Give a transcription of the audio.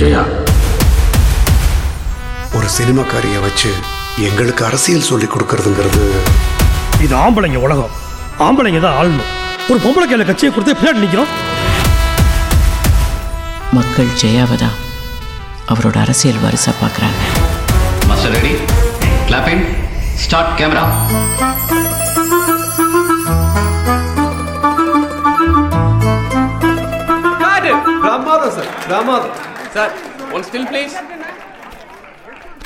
ஜெயா ஒரு சினிமாக்காரியை வச்சு எங்களுக்கு அரசியல் சொல்லி கொடுக்கறதுங்கிறது. இது ஆம்பளைங்க உலகம், ஆம்பளைங்க தான் ஆளணும். ஒரு பொம்பளை கையில கட்சியை கொடுத்து பின்னாடி நிற்கிறோம். மக்கள் ஜெயாவை தான் அவரோட அரசியல் வாரிசா பார்க்குறாங்க. Master ready, clapping, start camera. பிரமாதம் சார், பிரமாதம் சார். One still please.